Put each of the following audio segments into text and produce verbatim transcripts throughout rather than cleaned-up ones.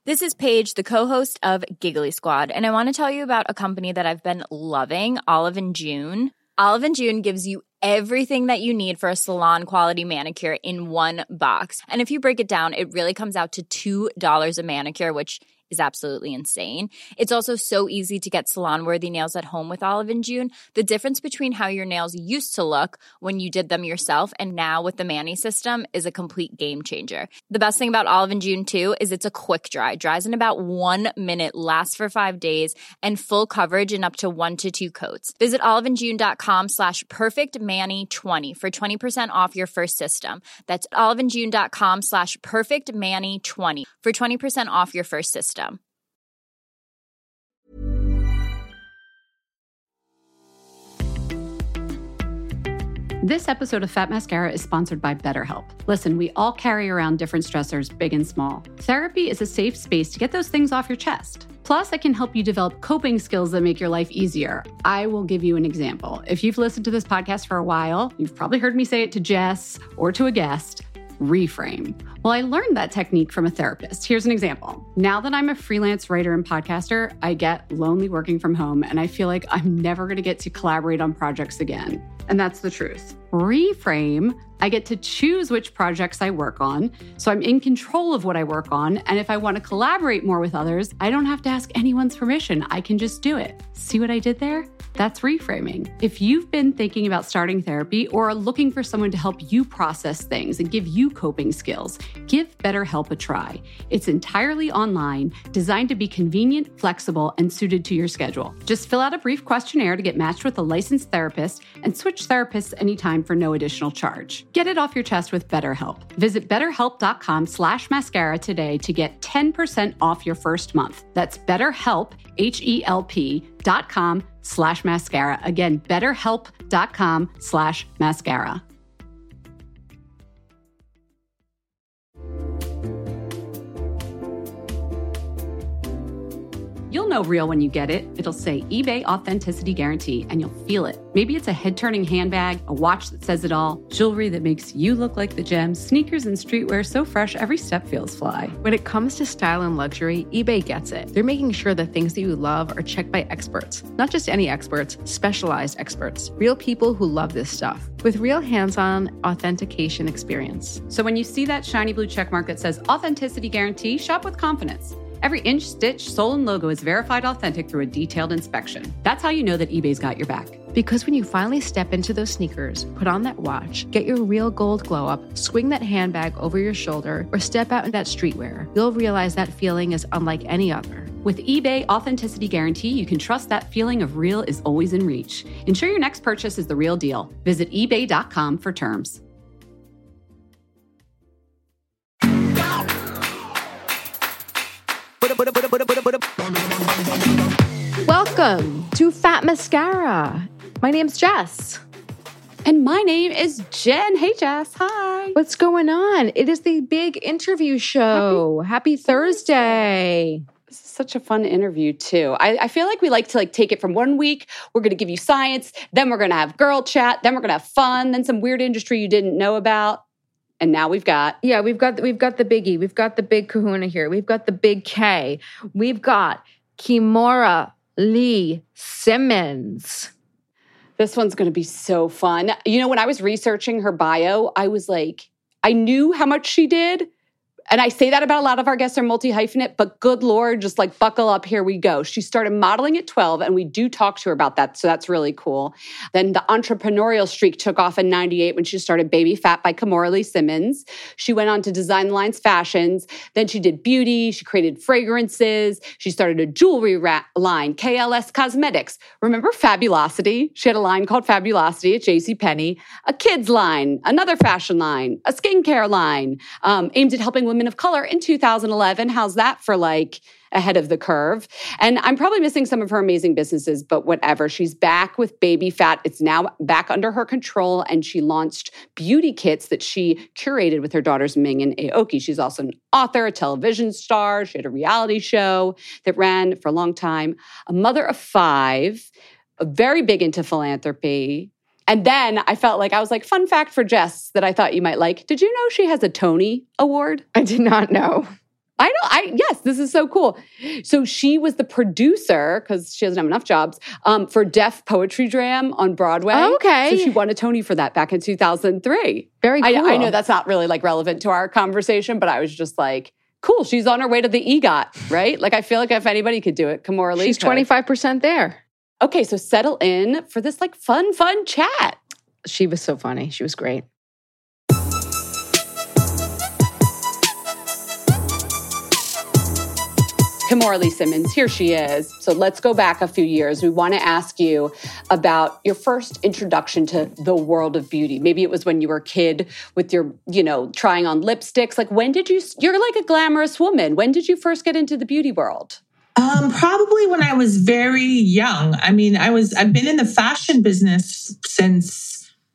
This is Paige, the co-host of Giggly Squad, and I want to tell you about a company that I've been loving, Olive and June. Olive and June gives you everything that you need for a salon-quality manicure in one box. And if you break it down, it really comes out to two dollars a manicure, which is absolutely insane. It's also so easy to get salon-worthy nails at home with Olive and June. The difference between how your nails used to look when you did them yourself and now with the Mani system is a complete game changer. The best thing about Olive and June, too, is it's a quick dry. Dries in about one minute, lasts for five days, and full coverage in up to one to two coats. Visit oliveandjune.com slash perfectmani20 for twenty percent off your first system. That's oliveandjune.com slash perfectmani20 for twenty percent off your first system. This episode of Fat Mascara is sponsored by BetterHelp. Listen, we all carry around different stressors, big and small. Therapy is a safe space to get those things off your chest. Plus, it can help you develop coping skills that make your life easier. I will give you an example. If you've listened to this podcast for a while, you've probably heard me say it to Jess or to a guest. Reframe. Well, I learned that technique from a therapist. Here's an example. Now that I'm a freelance writer and podcaster, I get lonely working from home, and I feel like I'm never going to get to collaborate on projects again. And that's the truth. Reframe, I get to choose which projects I work on, so I'm in control of what I work on, and if I want to collaborate more with others, I don't have to ask anyone's permission. I can just do it. See what I did there? That's reframing. If you've been thinking about starting therapy or are looking for someone to help you process things and give you coping skills, give BetterHelp a try. It's entirely online, designed to be convenient, flexible, and suited to your schedule. Just fill out a brief questionnaire to get matched with a licensed therapist and switch therapists anytime for no additional charge. Get it off your chest with BetterHelp. Visit betterhelp.com slash mascara today to get ten percent off your first month. That's BetterHelp, H-E-L-P dot com slash mascara. Again, betterhelp.com slash mascara. You'll know real when you get it. It'll say eBay Authenticity Guarantee, and you'll feel it. Maybe it's a head-turning handbag, a watch that says it all, jewelry that makes you look like the gem, sneakers and streetwear so fresh every step feels fly. When it comes to style and luxury, eBay gets it. They're making sure the things that you love are checked by experts. Not just any experts, specialized experts. Real people who love this stuff. With real hands-on authentication experience. So when you see that shiny blue checkmark that says Authenticity Guarantee, shop with confidence. Every inch, stitch, sole, and logo is verified authentic through a detailed inspection. That's how you know that eBay's got your back. Because when you finally step into those sneakers, put on that watch, get your real gold glow up, swing that handbag over your shoulder, or step out in that streetwear, you'll realize that feeling is unlike any other. With eBay Authenticity Guarantee, you can trust that feeling of real is always in reach. Ensure your next purchase is the real deal. Visit ebay dot com for terms. Welcome to Fat Mascara. My name's Jess. And my name is Jen. Hey, Jess. Hi. What's going on? It is the big interview show. Happy, Happy Thursday. This is such a fun interview, too. I, I feel like we like to like take it from one week. We're going to give you science. Then we're going to have girl chat. Then we're going to have fun. Then some weird industry you didn't know about. And now we've got... Yeah, we've got, we've got the biggie. We've got the big kahuna here. We've got the big K. We've got Kimora Lee Simmons. This one's going to be so fun. You know, when I was researching her bio, I was like, I knew how much she did. And I say that about a lot of our guests are multi-hyphenate, but good Lord, just like buckle up, here we go. She started modeling at twelve, and we do talk to her about that, so that's really cool. Then the entrepreneurial streak took off in ninety-eight when she started Baby Phat by Kimora Lee Simmons. She went on to design the line's fashions. Then she did beauty. She created fragrances. She started a jewelry ra- line, K L S Cosmetics. Remember Fabulosity? She had a line called Fabulosity at JCPenney. A kids line, another fashion line, a skincare line, um, aimed at helping women of color in two thousand eleven. How's that for like ahead of the curve? And I'm probably missing some of her amazing businesses, but whatever. She's back with Baby Phat. It's now back under her control, and she launched beauty kits that she curated with her daughters Ming and Aoki. She's also an author, a television star. She had a reality show that ran for a long time. A mother of five, very big into philanthropy. And then I felt like I was like, fun fact for Jess that I thought you might like. Did you know she has a Tony Award? I did not know. I know. I yes, this is so cool. So she was the producer, because she doesn't have enough jobs, um, for Deaf Poetry Jam on Broadway. Oh, okay. So she won a Tony for that back in two thousand three. Very cool. I, I know that's not really like relevant to our conversation, but I was just like, cool. She's on her way to the EGOT, right? Like I feel like if anybody could do it, Kimora Lee She's could. twenty-five percent there. Okay, so settle in for this like fun, fun chat. She was so funny. She was great. Kimora Lee Simmons, here she is. So let's go back a few years. We want to ask you about your first introduction to the world of beauty. Maybe it was when you were a kid with your, you know, trying on lipsticks. Like when did you, you're like a glamorous woman. When did you first get into the beauty world? Um, probably when I was very young. I mean, I was, I've been in the fashion business since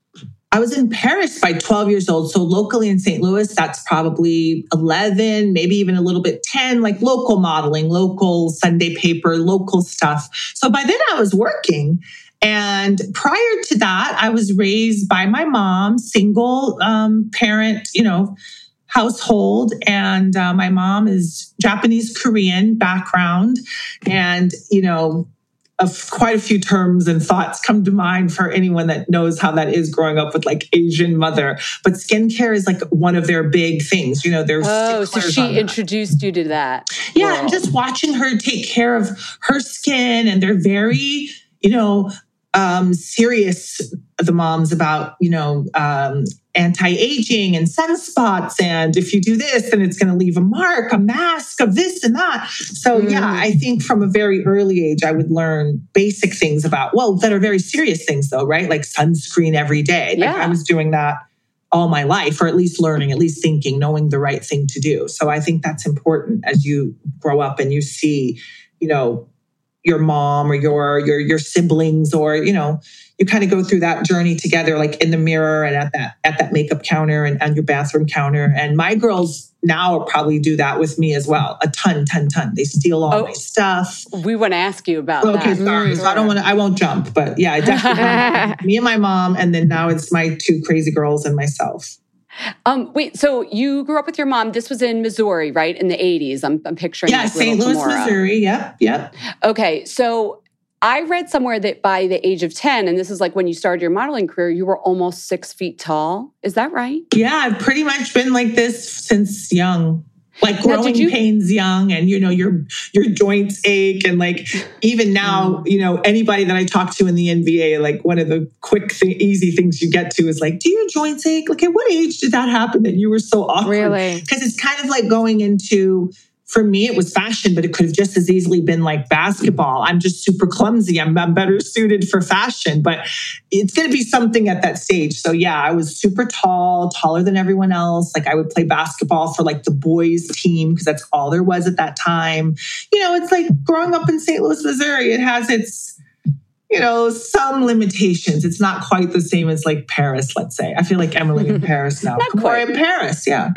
I was in Paris by twelve years old. So locally in Saint Louis, that's probably eleven, maybe even a little bit ten, like local modeling, local Sunday paper, local stuff. So by then I was working. And prior to that, I was raised by my mom, single um, parent, you know, household. And uh, my mom is Japanese Korean background. And, you know, Of quite a few terms and thoughts come to mind for anyone that knows how that is growing up with like Asian mother. But skincare is like one of their big things. You know, there's oh, so she introduced you to that. Yeah, world. And just watching her take care of her skin, and they're very, you know, um, serious. The moms about you know. Um, anti-aging and sunspots. And if you do this, then it's going to leave a mark, a mask of this and that. So mm. yeah, I think from a very early age, I would learn basic things about, well, that are very serious things though, right? Like sunscreen every day. Like yeah. I was doing that all my life, or at least learning, at least thinking, knowing the right thing to do. So I think that's important as you grow up and you see, you know, your mom or your your your siblings, or you know, you kind of go through that journey together, like in the mirror and at that at that makeup counter and on your bathroom counter. And my girls now probably do that with me as well, a ton, ton, ton. They steal all oh, my stuff. We want to ask you about okay, that. Okay, sorry. Mm, so I don't want to. I won't jump, but yeah, I definitely. Me and my mom, and then now it's my two crazy girls and myself. Um, wait, so you grew up with your mom. This was in Missouri, right? In the eighties. I'm, I'm picturing. Yeah, like Saint Louis, Kimora. Missouri. Yep, yep. Okay, so I read somewhere that by the age of ten, and this is like when you started your modeling career, you were almost six feet tall. Is that right? Yeah, I've pretty much been like this since young. Like growing you- pains young, and you know your your joints ache, and like even now, you know anybody that I talk to in the N B A, like one of the quick, th- easy things you get to is like, do your joints ache? Like at what age did that happen that you were so awkward? Really? Because it's kind of like going into. For me, it was fashion, but it could have just as easily been like basketball. I'm just super clumsy. I'm, I'm better suited for fashion, but it's going to be something at that stage. So yeah, I was super tall, taller than everyone else. Like I would play basketball for like the boys team because that's all there was at that time. You know, it's like growing up in Saint Louis, Missouri. It has its, you know, some limitations. It's not quite the same as like Paris, let's say. I feel like Emily in Paris now. Not Kimora quite. in Paris, yeah.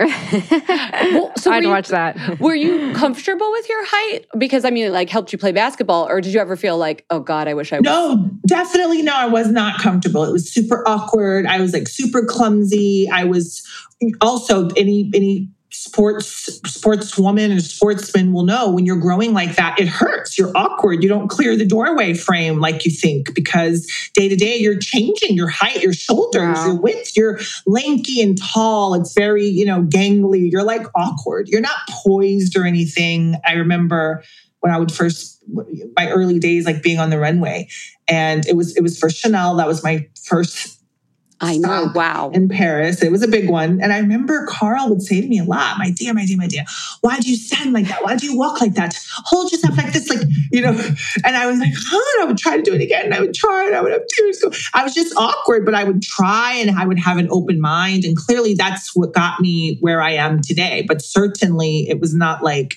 Well, so I'd you, watch that. Were you comfortable with your height? Because I mean, it like helped you play basketball, or did you ever feel like, oh God, I wish I was? No, definitely no. I was not comfortable. It was super awkward. I was like super clumsy. I was also any any. Sports sportswoman or sportsman will know when you're growing like that, it hurts. You're awkward. You don't clear the doorway frame like you think because day to day you're changing your height, your shoulders, wow. your width. You're lanky and tall. It's very, you know, gangly. You're like awkward. You're not poised or anything. I remember when I would first, my early days, like being on the runway, and it was it was for Chanel. That was my first. I know, wow. In Paris. It was a big one. And I remember Carl would say to me a lot, my dear, my dear, my dear, why do you stand like that? Why do you walk like that? Hold yourself like this, like, you know. And I was like, huh, and I would try to do it again. And I would try and I would have tears go. I was just awkward, but I would try and I would have an open mind. And clearly that's what got me where I am today. But certainly it was not like,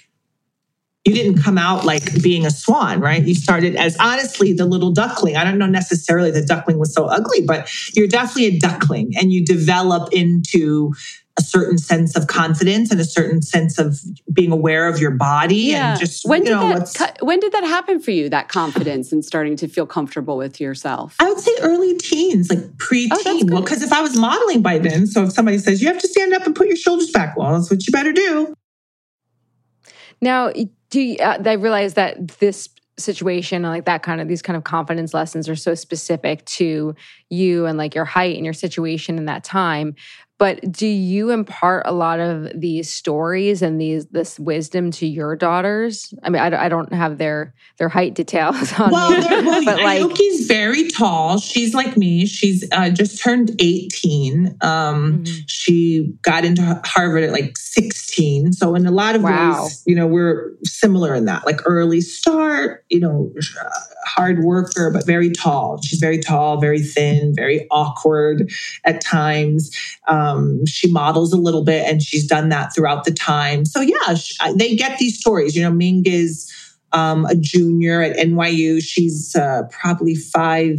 you didn't come out like being a swan, right? You started as honestly the little duckling. I don't know necessarily the duckling was so ugly, but you're definitely a duckling, and you develop into a certain sense of confidence and a certain sense of being aware of your body. Yeah. And just, when you did know, that, what's, when did that happen for you, that confidence and starting to feel comfortable with yourself? I would say early teens, like pre-teen. Oh, well, because if I was modeling by then, so if somebody says, you have to stand up and put your shoulders back, well, that's what you better do. Now, do you, uh, I realize that this situation, like that kind of, these kind of confidence lessons are so specific to you and like your height and your situation in that time. But do you impart a lot of these stories and these this wisdom to your daughters? I mean, I, I don't have their their height details on well, me, well, but like, Aoki's very tall. She's like me. She's uh, just turned eighteen. Um, mm-hmm. She got into Harvard at like sixteen. So in a lot of wow. ways, you know, we're similar in that. Like early start, you know, hard worker, but very tall. She's very tall, very thin, very awkward at times. Um, Um, she models a little bit, and she's done that throughout the time. So yeah, she, they get these stories. You know, Ming is um, a junior at N Y U. She's uh, probably five,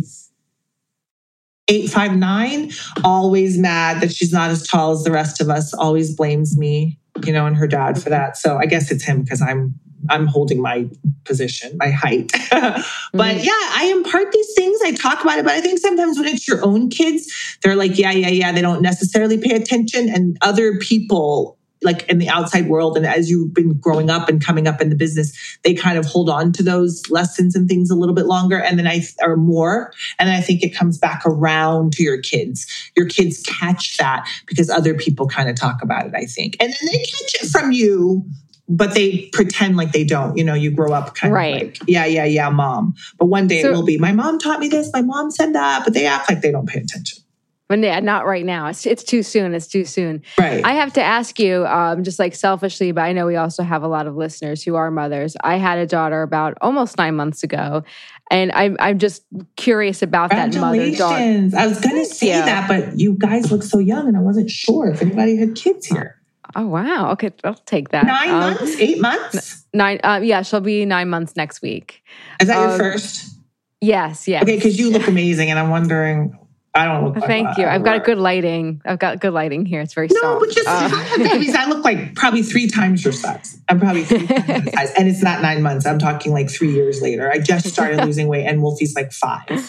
eight, five, nine. Always mad that she's not as tall as the rest of us. Always blames me, you know, and her dad for that. So I guess it's him because I'm I'm holding my position, my height. But yeah, I impart these things. I talk about it. But I think sometimes when it's your own kids, they're like, yeah, yeah, yeah. They don't necessarily pay attention. And other people, like in the outside world, and as you've been growing up and coming up in the business, they kind of hold on to those lessons and things a little bit longer. And then I, or more. And I think it comes back around to your kids. Your kids catch that because other people kind of talk about it, I think. And then they catch it from you, but they pretend like they don't. You know, you grow up kind right. of like, yeah, yeah, yeah, mom. But one day so, it will be, my mom taught me this, my mom said that, but they act like they don't pay attention. But yeah, not right now. It's it's too soon. It's too soon. Right. I have to ask you, um, just like selfishly, but I know we also have a lot of listeners who are mothers. I had a daughter about almost nine months ago, and I'm I'm just curious about that mother-daughter. I was going to say yeah. that, but you guys look so young, and I wasn't sure if anybody had kids here. Oh, wow. Okay, I'll take that. Nine um, months? Eight months? Nine. Uh, yeah, she'll be nine months next week. Is that um, your first? Yes, yes. Okay, because you look amazing, and I'm wondering, I don't look like Thank that. you. I've got good lighting. I've got good lighting here. It's very no, soft. No, but just uh, babies, I look like probably three times your size. I'm probably three times your size. And it's not nine months. I'm talking like three years later. I just started losing weight, and Wolfie's like five.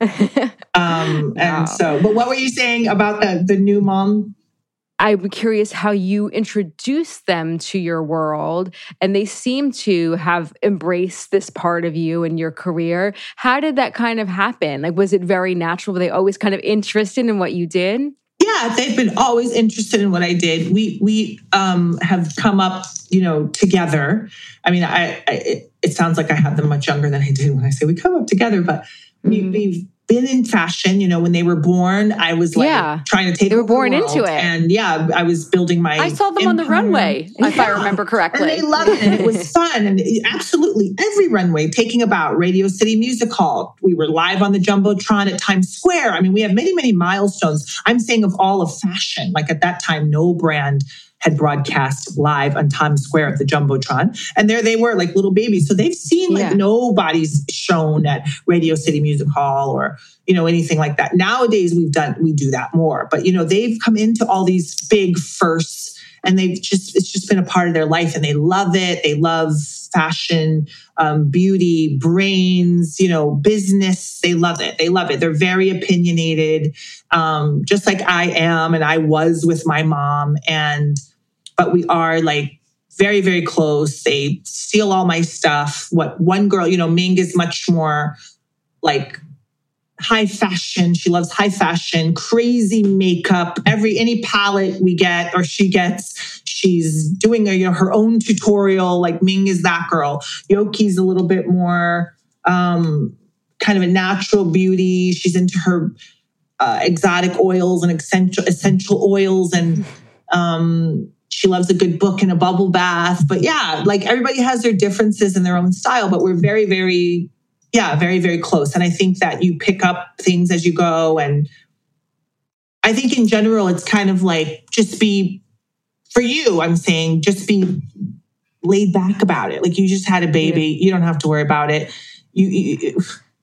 Um, and wow. so, but what were you saying about the, the new mom? I'm curious how you introduce them to your world, and they seem to have embraced this part of you in your career. How did that kind of happen? Like, was it very natural? Were they always kind of interested in what you did? Yeah, they've been always interested in what I did. We we um, have come up, you know, together. I mean, I, I it, it sounds like I have them much younger than I did when I say we come up together, but mm-hmm. we, we've been in fashion. You know, when they were born, I was like yeah. trying to take. They were born the into it, and yeah, I was building my. I saw them empire. on the runway, yeah. if I remember correctly. And they loved it, and it was fun, and it, absolutely every runway. Taking about Radio City Music Hall, we were live on the jumbotron at Times Square. I mean, we have many, many milestones. I'm saying of all of fashion, like at that time, no brand had broadcast live on Times Square at the Jumbotron. And there they were, like little babies. So they've seen like yeah. nobody's shown at Radio City Music Hall or, you know, anything like that. Nowadays we've done, we do that more. But, you know, they've come into all these big firsts, and they've just, it's just been a part of their life, and they love it. They love fashion, um, beauty, brains, you know, business. They love it. They love it. They're very opinionated, um, just like I am. And I was with my mom, and but we are like very, very close. They steal all my stuff. What one girl, you know, Ming is much more like high fashion. She loves high fashion, crazy makeup. Every any palette we get or she gets, she's doing a, you know, her own tutorial. Like Ming is that girl. Yoki's a little bit more um, kind of a natural beauty. She's into her uh, exotic oils and essential essential oils, and um, she loves a good book and a bubble bath. But yeah, like everybody has their differences in their own style, but we're very, very, yeah, very, very close. And I think that you pick up things as you go. And I think in general, it's kind of like, just be, for you, I'm saying, just be laid back about it. Like you just had a baby. You don't have to worry about it. You, you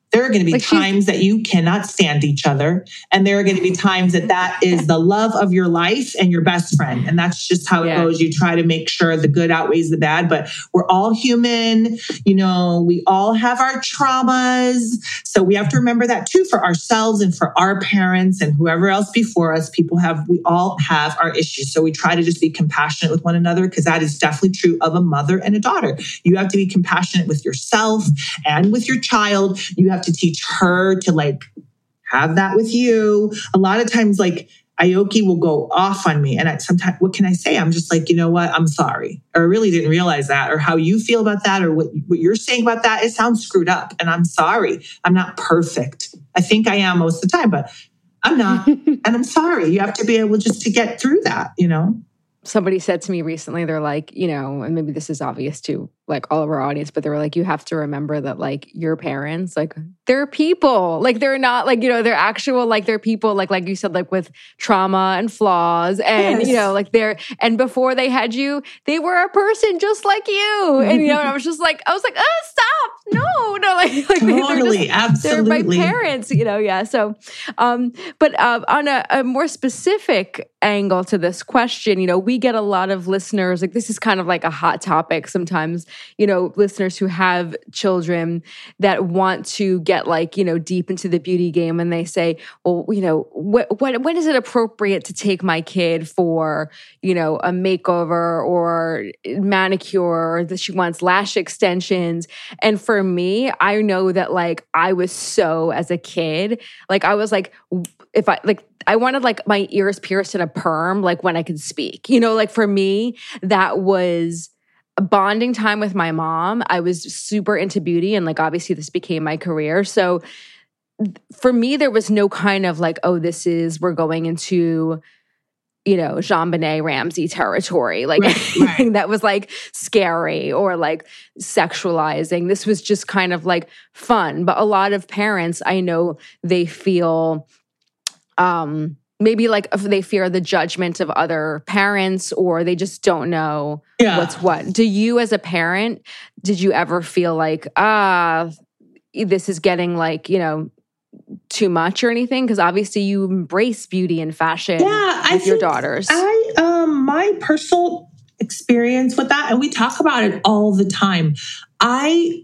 There are going to be Like she's- times that you cannot stand each other. And there are going to be times that that is the love of your life and your best friend. And that's just how it Yeah. goes. You try to make sure the good outweighs the bad, but we're all human. You know, we all have our traumas. So we have to remember that too for ourselves and for our parents and whoever else before us. People have, we all have our issues. So we try to just be compassionate with one another because that is definitely true of a mother and a daughter. You have to be compassionate with yourself and with your child. You have to teach her to like have that with you. A lot of times, like Aoki will go off on me. And I sometimes, what can I say? I'm just like, you know what? I'm sorry. Or I really didn't realize that, or how you feel about that, or what, what you're saying about that. It sounds screwed up. And I'm sorry. I'm not perfect. I think I am most of the time, but I'm not. And I'm sorry. You have to be able just to get through that, you know? Somebody said to me recently, they're like, you know, and maybe this is obvious to like all of our audience, but they were like, you have to remember that like your parents, like they're people, like they're not like, you know, they're actual, like they're people, like, like you said, like with trauma and flaws and, Yes. you know, like they're, and before they had you, they were a person just like you. And, you know, and I was just like, I was like, oh, stop. No, no, like, like Totally, they're just, absolutely. they're my parents, you know, yeah. So, um, but uh, on a, a more specific angle to this question, you know, we get a lot of listeners, like this is kind of like a hot topic sometimes, you know, listeners who have children that want to get like, you know, deep into the beauty game and they say, well, you know, wh- when, when is it appropriate to take my kid for, you know, a makeover or manicure, or that she wants lash extensions. And for me, I know that like I was so, as a kid, like I was like, if I like, I wanted like my ears pierced in a perm, like when I could speak, you know, like for me, that was a bonding time with my mom. I was super into beauty and like, obviously this became my career. So for me, there was no kind of like, oh, this is, we're going into, you know, JonBenet Ramsey territory, like Right, anything right. that was like scary or like sexualizing. This was just kind of like fun. But a lot of parents, I know they feel, um, maybe like if they fear the judgment of other parents or they just don't know Yeah. what's what. Do you as a parent, did you ever feel like, ah, this is getting like, you know, too much or anything? Because obviously you embrace beauty and fashion Yeah, I with your think daughters. I um my personal experience with that, and we talk about it all the time. I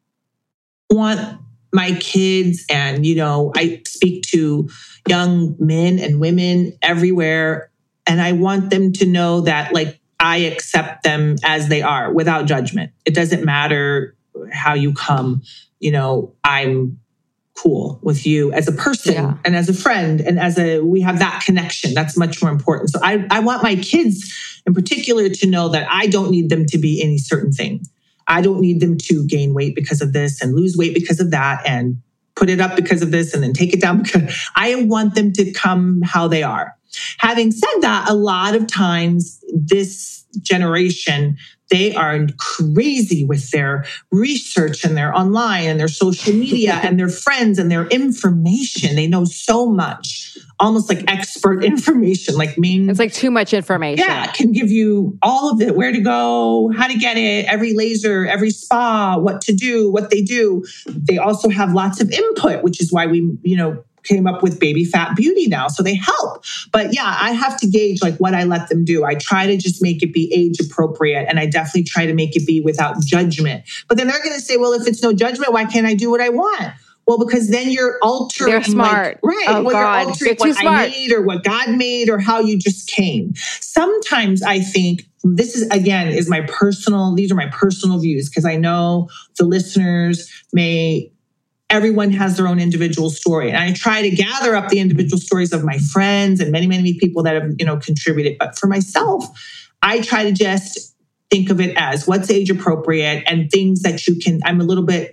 want my kids, and you know, I speak to young men and women everywhere, and I want them to know that like I accept them as they are without judgment. It doesn't matter how you come, you know, I'm cool with you as a person Yeah. and as a friend and as a, we have that connection. That's much more important. So I, I want my kids in particular to know that I don't need them to be any certain thing. I don't need them to gain weight because of this and lose weight because of that and put it up because of this and then take it down because I want them to come how they are. Having said that, a lot of times this generation, they are crazy with their research and their online and their social media and their friends and their information. They know so much, almost like expert information, like me. It's like too much information. Yeah, can give you all of it, where to go, how to get it, every laser, every spa, what to do, what they do. They also have lots of input, which is why we, you know, came up with Baby Fat Beauty now. So they help. But yeah, I have to gauge like what I let them do. I try to just make it be age appropriate. And I definitely try to make it be without judgment. But then they're going to say, well, if it's no judgment, why can't I do what I want? Well, because then you're altering. They're smart. Like, right. Oh, well, God. you're altering They're too what smart. I made or what God made or how you just came. Sometimes I think this is, again, is my personal, these are my personal views, because I know the listeners may, everyone has their own individual story. And I try to gather up the individual stories of my friends and many, many people that have, you know, contributed. But for myself, I try to just think of it as what's age appropriate and things that you can, I'm a little bit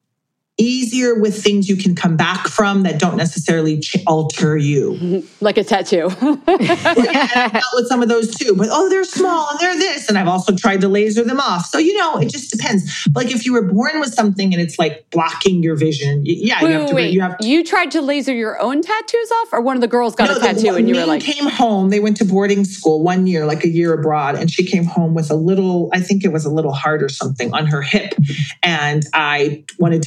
easier with things you can come back from that don't necessarily ch- alter you. Like a tattoo. Yeah, and I've dealt with some of those too, but oh, they're small and they're this. And I've also tried to laser them off. So, you know, it just depends. Like if you were born with something and it's like blocking your vision, y- yeah, Wait, you have wait, to, wait. you have to. You tried to laser your own tattoos off, or one of the girls got No, a the tattoo and you were Ming like, came home. They went to boarding school one year, like a year abroad, and she came home with a little, I think it was a little heart or something on her hip. And I wanted to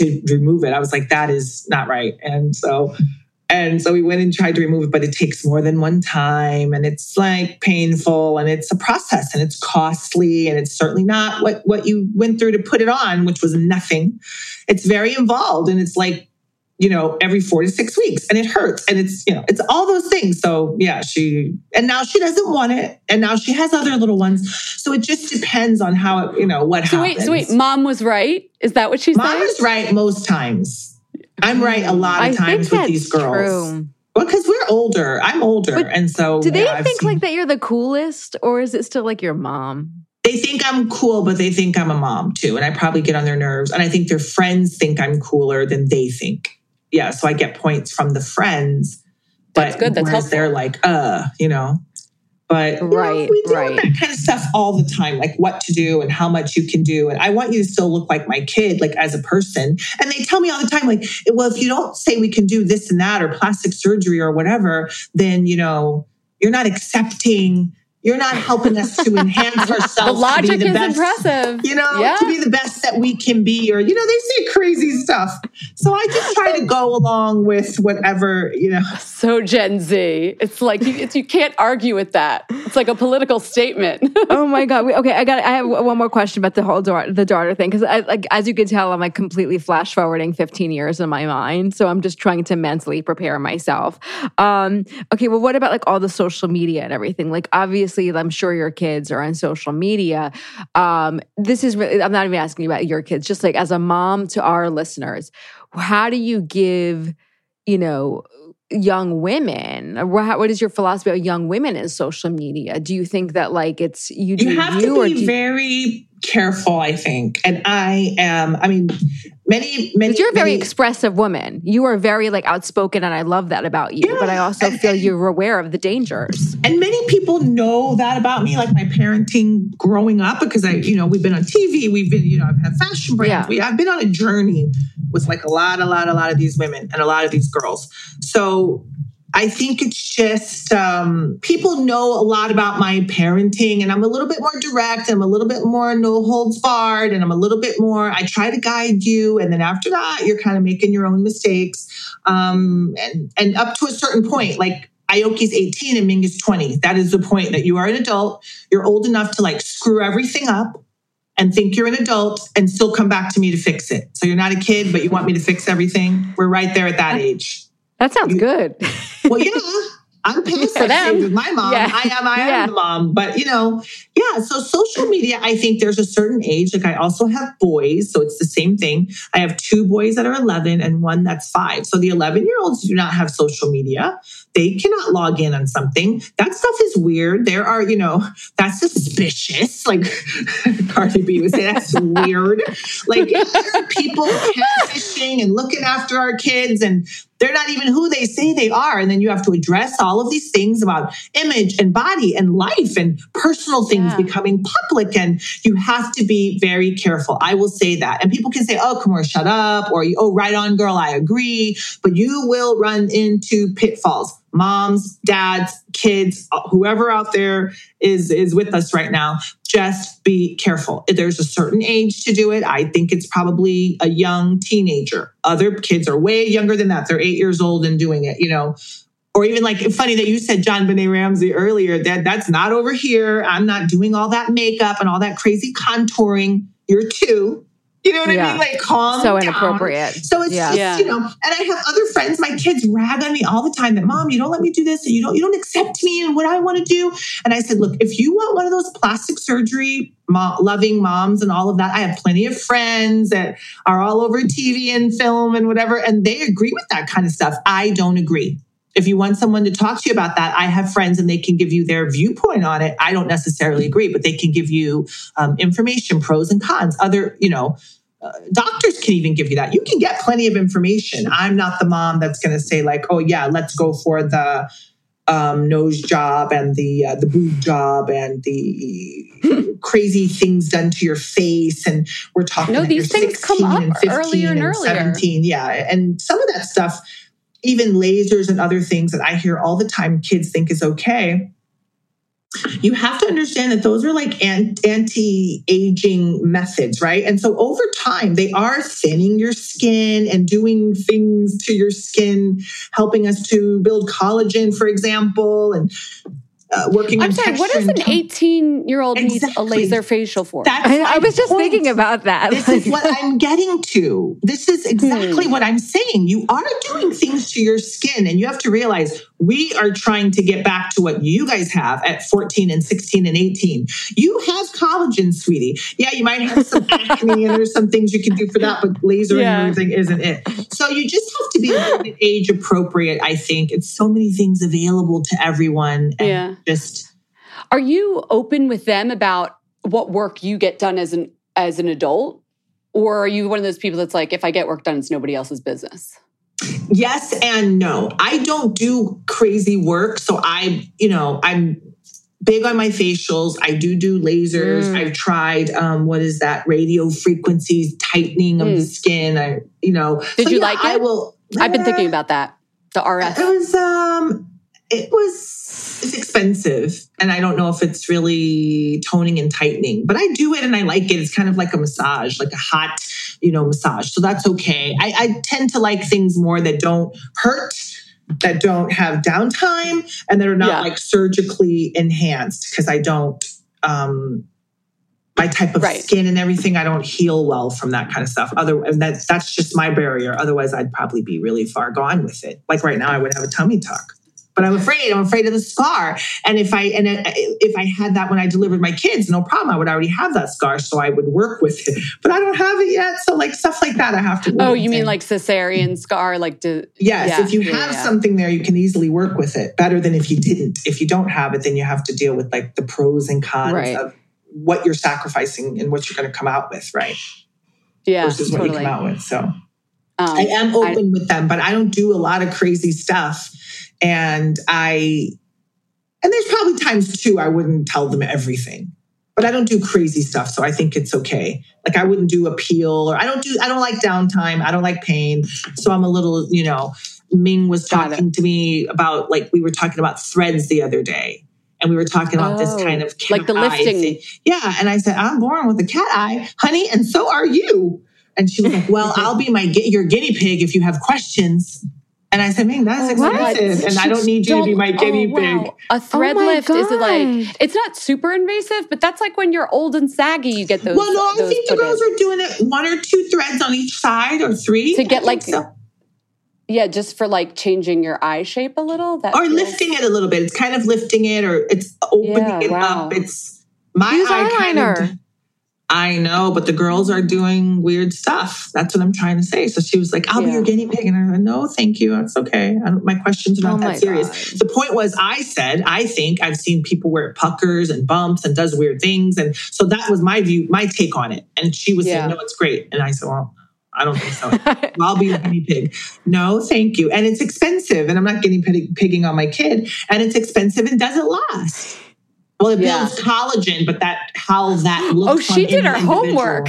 remove it. I was like, that is not right. And so, and so we went and tried to remove it, but it takes more than one time. And it's like painful and it's a process and it's costly. And it's certainly not what, what you went through to put it on, which was nothing. It's very involved. And it's like, you know, every four to six weeks and it hurts and it's, you know, it's all those things. So yeah, she, and now she doesn't want it. And now she has other little ones. So it just depends on how, it, you know, what so happens. Wait, so wait, mom was right? Is that what she's saying? Mom is right most times. I'm right a lot of I times with these girls. True. Well, because we're older. I'm older. But and so do they yeah, think seen, like that you're the coolest or is it still like your mom? They think I'm cool, but they think I'm a mom too. And I probably get on their nerves. And I think their friends think I'm cooler than they think. Yeah, so I get points from the friends, but That's good. That's helpful. They're like, uh, you know, but you right, know, we deal right. with that kind of stuff all the time, like what to do and how much you can do. And I want you to still look like my kid, like as a person. And they tell me all the time, like, well, if you don't say we can do this and that or plastic surgery or whatever, then, you know, you're not accepting. You're not helping us to enhance ourselves. The logic to be the is best, impressive. You know, yeah. to be the best that we can be, or, you know, they say crazy stuff. So I just try to go along with whatever, you know. So Gen Z. It's like, you, it's, you can't argue with that. It's like a political statement. Oh my God. Okay, I got. I have one more question about the whole daughter, the daughter thing. Because I, like, as you can tell, I'm like completely flash forwarding fifteen years in my mind. So I'm just trying to mentally prepare myself. Um, okay, well, what about like all the social media and everything? Like, obviously, I'm sure your kids are on social media. Um, this is really, I'm not even asking you about your kids, just like as a mom to our listeners, how do you give, you know, young women, what, what is your philosophy of young women in social media? Do you think that like it's, you do you have you, to or be do you, very careful, I think. And I am, I mean, many, many. But you're a very many, expressive woman. You are very like outspoken and I love that about you. Yeah, but I also and, feel and, you're aware of the dangers. And many people know that about me, like my parenting growing up, because I, you know, we've been on T V, we've been, you know, I've had fashion brands. Yeah. We, I've been on a journey with like a lot, a lot, a lot of these women and a lot of these girls. So I think it's just um, people know a lot about my parenting, and I'm a little bit more direct. I'm a little bit more no holds barred, and I'm a little bit more. I try to guide you, and then after that, you're kind of making your own mistakes, um, and and up to a certain point, like Aoki's eighteen and Ming is twenty. That is the point that you are an adult. You're old enough to like screw everything up and think you're an adult, and still come back to me to fix it. So you're not a kid, but you want me to fix everything. We're right there at that age. That sounds You, good. Well, yeah, I'm past For that them. stage with my mom. Yeah. I am, I am Yeah. the mom. But, you know, yeah, so social media, I think there's a certain age. Like I also have boys, so it's the same thing. I have two boys that are eleven and one that's five. So the eleven-year-olds do not have social media. They cannot log in on something. That stuff is weird. There are, you know, that's suspicious. Like Cardi B would say, that's weird. Like there are people catfishing and looking after our kids, and they're not even who they say they are. And then you have to address all of these things about image and body and life and personal things Yeah. becoming public. And you have to be very careful. I will say that. And people can say, oh, Kamora, shut up. Or, oh, right on, girl, I agree. But you will run into pitfalls. Moms, dads, kids, whoever out there is, is with us right now, just be careful. There's a certain age to do it. I think it's probably a young teenager. Other kids are way younger than that. They're eight years old and doing it, you know. Or even like, funny that you said John Benet Ramsey earlier, that that's not over here. I'm not doing all that makeup and all that crazy contouring. You're two. You know what Yeah. I mean? Like calm So down. inappropriate. So it's Yeah. just, Yeah. you know, and I have other friends, my kids rag on me all the time that, Mom, you don't let me do this, and you don't, you don't accept me and what I want to do. And I said, look, if you want one of those plastic surgery mo- loving moms and all of that, I have plenty of friends that are all over T V and film and whatever, and they agree with that kind of stuff. I don't agree. If you want someone to talk to you about that, I have friends and they can give you their viewpoint on it. I don't necessarily agree, but they can give you um, information, pros and cons. Other, you know, uh, doctors can even give you that. You can get plenty of information. I'm not the mom that's going to say like, oh yeah, let's go for the um, nose job and the uh, the boob job and the crazy things done to your face. And we're talking No, that these you're things come sixteen up and fifteen earlier and and earlier. seventeen. Yeah, and some of that stuff, even lasers and other things that I hear all the time kids think is okay. You have to understand that those are like anti-aging methods, right? And so over time, they are thinning your skin and doing things to your skin, helping us to build collagen, for example, and uh, working I'm on sorry, what does an eighteen-year-old exactly. need a laser facial for? That's I, I was just point. thinking about that. This is what I'm getting to. This is exactly hmm. what I'm saying. You are doing things to your skin, and you have to realize we are trying to get back to what you guys have at fourteen and sixteen and eighteen. You have collagen, sweetie. Yeah, you might have some acne and there's some things you can do for that, but lasering yeah. and everything isn't it. So you just have to be a little bit age appropriate, I think. It's so many things available to everyone. And yeah. just Are you open with them about what work you get done as an as an adult? Or are you one of those people that's like, if I get work done, it's nobody else's business? Yes and no. I don't do crazy work. So I, you know, I'm big on my facials. I do do lasers. Mm. I've tried, um, what is that? Radio frequencies, tightening of mm. the skin. I, you know. Did so you yeah, like it? I will. I've been thinking about that. The R F. It was, um, it was, it's expensive. And I don't know if it's really toning and tightening, but I do it and I like it. It's kind of like a massage, like a hot, you know, massage. So that's okay. I, I tend to like things more that don't hurt, that don't have downtime, and that are not yeah. like surgically enhanced, because I don't, um, my type of right. skin and everything, I don't heal well from that kind of stuff. Other, and that, that's just my barrier. Otherwise, I'd probably be really far gone with it. Like right now, I would have a tummy tuck. But I'm afraid, I'm afraid of the scar. And if I and if I had that when I delivered my kids, no problem. I would already have that scar, so I would work with it. But I don't have it yet. So like stuff like that, I have to. Oh, you mean in. like cesarean scar? Like do, Yes, yeah, if you yeah, have yeah. something there, you can easily work with it better than if you didn't. If you don't have it, then you have to deal with like the pros and cons right. of what you're sacrificing and what you're going to come out with, right? Yeah, versus totally. what you come out with. So um, I am open I, with them, but I don't do a lot of crazy stuff. And I, and there's probably times too, I wouldn't tell them everything, but I don't do crazy stuff. So I think it's okay. Like I wouldn't do a peel, or I don't do, I don't like downtime. I don't like pain. So I'm a little, you know, Ming was talking to me about, like, we were talking about threads the other day, and we were talking about oh, this kind of cat like the lifting. thing. Yeah. And I said, I'm born with a cat eye, honey. And so are you. And she was like, well, I'll be my, your guinea pig if you have questions. And I said, man, that's expensive. What? And I don't need you to be my guinea oh, pig. Wow. A thread oh lift, God. Is it like, it's not super invasive, but that's like when you're old and saggy, you get those. Well, no, I those think the girls in. are doing it one or two threads on each side, or three. To get I like, so. yeah, just for like changing your eye shape a little. That or feels... lifting it a little bit. It's kind of lifting it, or it's opening yeah, it wow. up. It's my Use eye eyeliner. kind of. I know, but the girls are doing weird stuff. That's what I'm trying to say. So she was like, I'll yeah. be your guinea pig. And I said, no, thank you. That's okay. I don't, my questions are not oh that serious. God. The point was, I said, I think I've seen people where it puckers and bumps and does weird things. And so that was my view, my take on it. And she was yeah. saying, no, it's great. And I said, well, I don't think so. I'll be a guinea pig. No, thank you. And it's expensive. And I'm not guinea pig- pigging on my kid. And it's expensive and doesn't last. Well, it yeah. builds collagen, but that how that looks. Oh, she did her individual. homework.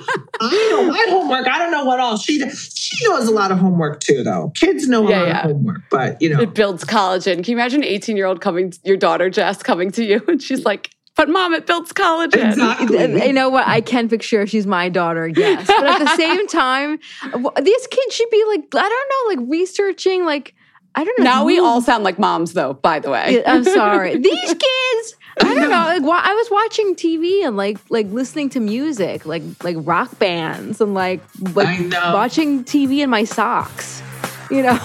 I know my homework. I don't know what all she does. She knows a lot of homework too, though. Kids know yeah, a lot yeah. of homework, but you know, it builds collagen. Can you imagine an eighteen-year-old coming, your daughter Jess, coming to you, and she's like, "But mom, it builds collagen." Exactly. You know what? I can picture if she's my daughter, yes, but at the same time, these kids should be like, I don't know, like researching, like I don't know. Now we all sound like moms, though. By the way, I'm sorry. These kids. I don't know. Like, I was watching T V and like like listening to music, like like rock bands, and like like watching T V in my socks. You know.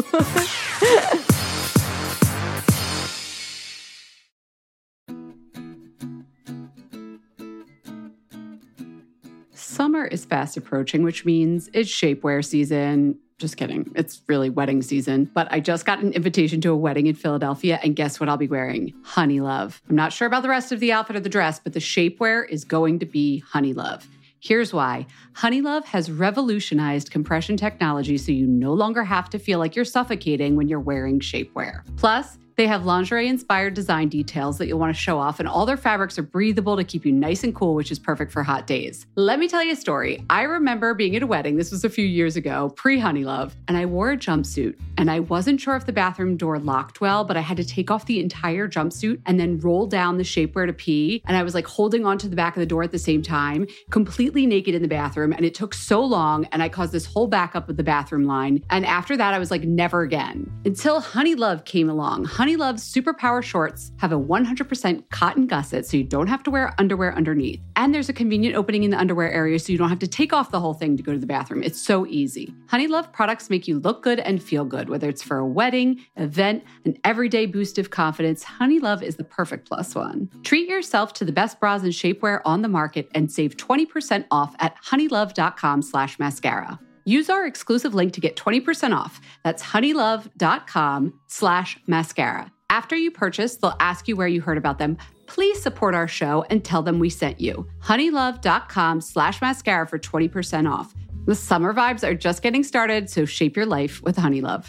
Summer is fast approaching, which means it's shapewear season. Just kidding. It's really wedding season. But I just got an invitation to a wedding in Philadelphia, and guess what I'll be wearing? Honey Love. I'm not sure about the rest of the outfit or the dress, but the shapewear is going to be Honey Love. Here's why. Honey Love has revolutionized compression technology so you no longer have to feel like you're suffocating when you're wearing shapewear. Plus, They have lingerie-inspired design details that you'll want to show off, and all their fabrics are breathable to keep you nice and cool, which is perfect for hot days. Let me tell you a story. I remember being at a wedding, this was a few years ago, pre-Honeylove, and I wore a jumpsuit, and I wasn't sure if the bathroom door locked well, but I had to take off the entire jumpsuit and then roll down the shapewear to pee, and I was like holding onto the back of the door at the same time, completely naked in the bathroom, and it took so long, and I caused this whole backup of the bathroom line, and after that, I was like, never again. Until Honeylove came along. Honeylove's Superpower shorts have a one hundred percent cotton gusset, so you don't have to wear underwear underneath. And there's a convenient opening in the underwear area, so you don't have to take off the whole thing to go to the bathroom. It's so easy. Honeylove products make you look good and feel good, whether it's for a wedding, event, an everyday boost of confidence. Honeylove is the perfect plus one. Treat yourself to the best bras and shapewear on the market and save twenty percent off at honeylove.com slash mascara. Use our exclusive link to get twenty percent off. That's honeylove.com slash mascara. After you purchase, they'll ask you where you heard about them. Please support our show and tell them we sent you. honeylove.com slash mascara for twenty percent off. The summer vibes are just getting started, so shape your life with Honeylove.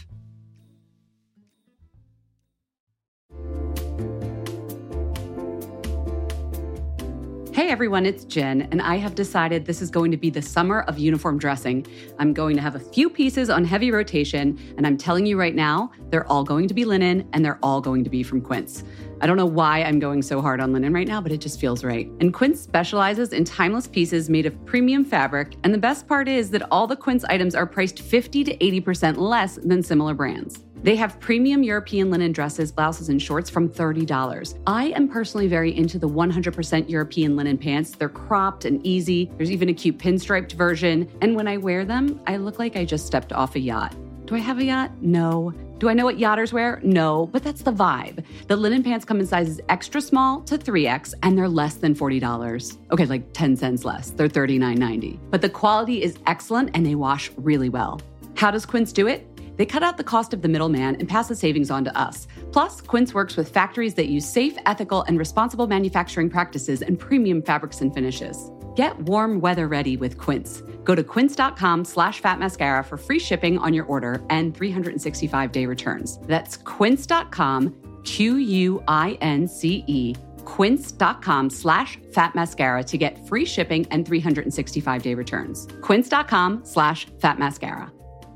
Hey everyone, it's Jen, and I have decided this is going to be the summer of uniform dressing. I'm going to have a few pieces on heavy rotation, and I'm telling you right now, they're all going to be linen, and they're all going to be from Quince. I don't know why I'm going so hard on linen right now, but it just feels right. And Quince specializes in timeless pieces made of premium fabric, and the best part is that all the Quince items are priced fifty to eighty percent less than similar brands. They have premium European linen dresses, blouses, and shorts from thirty dollars. I am personally very into the one hundred percent European linen pants. They're cropped and easy. There's even a cute pinstriped version. And when I wear them, I look like I just stepped off a yacht. Do I have a yacht? No. Do I know what yachters wear? No, but that's the vibe. The linen pants come in sizes extra small to three X, and they're less than forty dollars. Okay, like ten cents less. They're thirty-nine ninety. But the quality is excellent, and they wash really well. How does Quince do it? They cut out the cost of the middleman and pass the savings on to us. Plus, Quince works with factories that use safe, ethical, and responsible manufacturing practices and premium fabrics and finishes. Get warm weather ready with Quince. Go to quince.com slash fat mascara for free shipping on your order and three hundred sixty-five day returns. That's quince.com, Q U I N C E, quince.com slash fat mascara to get free shipping and three hundred sixty-five day returns. Quince.com slash fat mascara.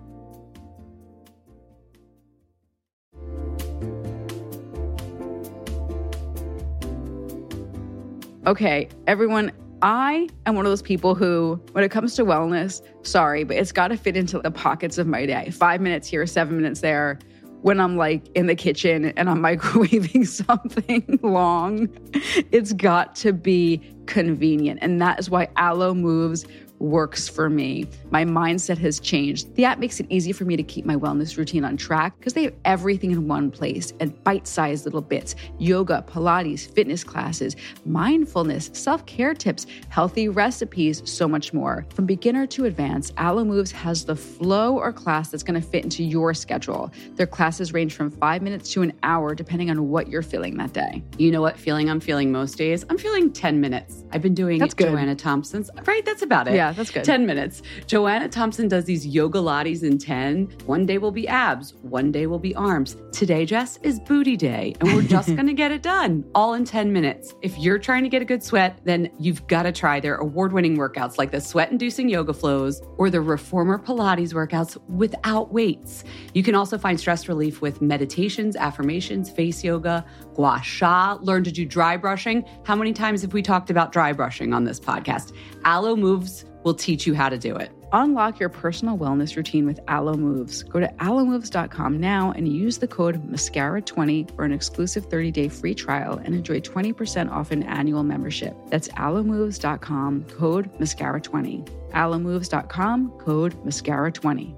Okay, everyone, I am one of those people who, when it comes to wellness, sorry, but it's got to fit into the pockets of my day. Five minutes here, seven minutes there. When I'm like in the kitchen and I'm microwaving something long, it's got to be convenient. And that is why Alo Moves works for me. My mindset has changed. The app makes it easy for me to keep my wellness routine on track because they have everything in one place and bite-sized little bits: yoga, Pilates, fitness classes, mindfulness, self-care tips, healthy recipes, so much more. From beginner to advanced, Alo Moves has the flow or class that's going to fit into your schedule. Their classes range from five minutes to an hour, depending on what you're feeling that day. You know what feeling I'm feeling most days? I'm feeling ten minutes. I've been doing that's good. Joanna Thompson's. Right, that's about it. Yeah, that's good. ten minutes. Joanna Thompson does these yoga lattes in ten. One day will be abs. One day will be arms. Today, Jess, is booty day. And we're just going to get it done all in ten minutes. If you're trying to get a good sweat, then you've got to try their award-winning workouts like the sweat-inducing yoga flows or the reformer Pilates workouts without weights. You can also find stress relief with meditations, affirmations, face yoga, gua sha, learn to do dry brushing. How many times have we talked about dry brushing on this podcast? Alo Moves will teach you how to do it. Unlock your personal wellness routine with Alo Moves. Go to alo moves dot com now and use the code mascara twenty for an exclusive thirty day free trial and enjoy twenty percent off an annual membership. That's alo moves dot com, code mascara twenty. alo moves dot com, code mascara twenty.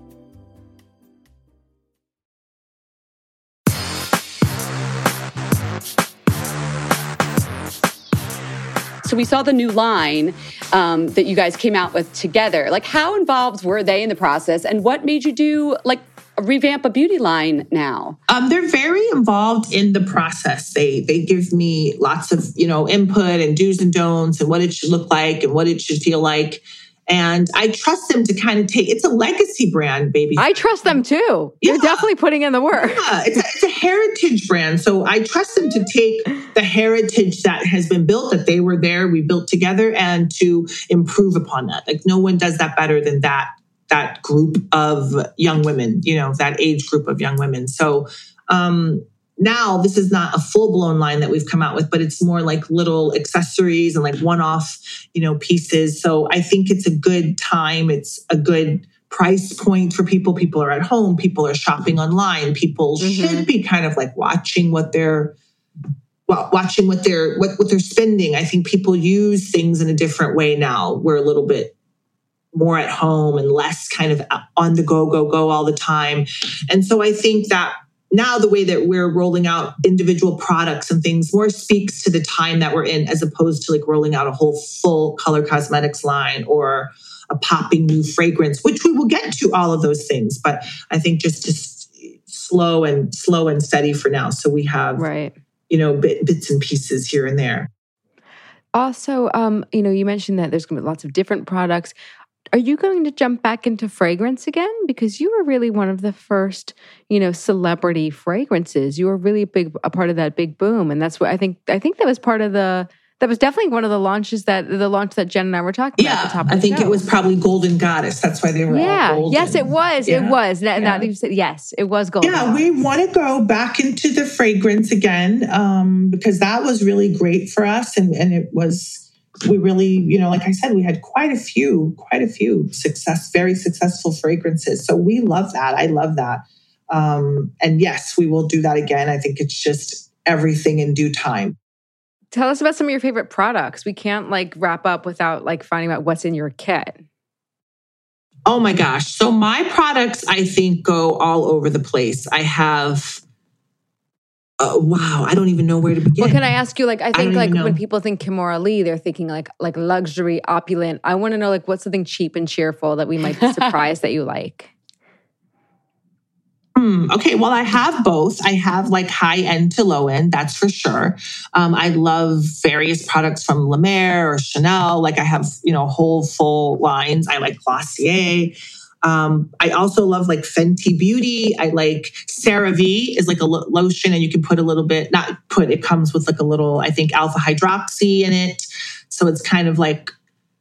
So we saw the new line um, that you guys came out with together. Like, how involved were they in the process, and what made you do like revamp a beauty line now? Um, they're very involved in the process. They they give me lots of you know input and do's and don'ts and what it should look like and what it should feel like. And I trust them to kind of take, it's a legacy brand, baby. I trust them too. Yeah. You're definitely putting in the work. Yeah, it's a, it's a heritage brand. So I trust them to take the heritage that has been built, that they were there, we built together, and to improve upon that. Like no one does that better than that, that group of young women, you know, that age group of young women. So, um, now, this is not a full-blown line that we've come out with, but it's more like little accessories and like one-off, you know, pieces. So I think it's a good time. It's a good price point for people. People are at home. People are shopping online. People mm-hmm. should be kind of like watching what they're watching what they're what, what they're spending. I think people use things in a different way now. We're a little bit more at home and less kind of on the go, go, go all the time. And so I think that now the way that we're rolling out individual products and things more speaks to the time that we're in, as opposed to like rolling out a whole full color cosmetics line or a popping new fragrance, which we will get to all of those things. But I think just just slow and slow and steady for now. So we have, right. you know, bit, bits and pieces here and there. Also, um, you know, you mentioned that there's going to be lots of different products. Are you going to jump back into fragrance again? Because you were really one of the first, you know, celebrity fragrances. You were really a big a part of that big boom, and that's what I think. I think that was part of the. That was definitely one of the launches that the launch that Jen and I were talking yeah, about. At the top of I the think show. it was probably Golden Goddess. That's why they were yeah. all golden. Yes, it was. Yeah. It was. Now, yeah. now you said yes, it was Golden. Yeah, Goddess. we want to go back into the fragrance again um, because that was really great for us, and and it was. We really, you know, like I said, we had quite a few, quite a few success, very successful fragrances. So we love that. I love that. Um, and yes, we will do that again. I think it's just everything in due time. Tell us about some of your favorite products. We can't like wrap up without like finding out what's in your kit. Oh my gosh. So my products, I think, go all over the place. I have... Uh, wow, I don't even know where to begin. Well, can I ask you, like, I think, I like, when people think Kimora Lee, they're thinking, like, like luxury, opulent. I want to know, like, what's something cheap and cheerful that we might be surprised that you like? Hmm, okay, well, I have both. I have, like, high-end to low-end, that's for sure. Um, I love various products from La Mer or Chanel. Like, I have, you know, whole full lines. I like Glossier. Um, I also love like Fenty Beauty. I like CeraVe is like a lo- lotion, and you can put a little bit, not put, it comes with like a little, I think, alpha hydroxy in it. So it's kind of like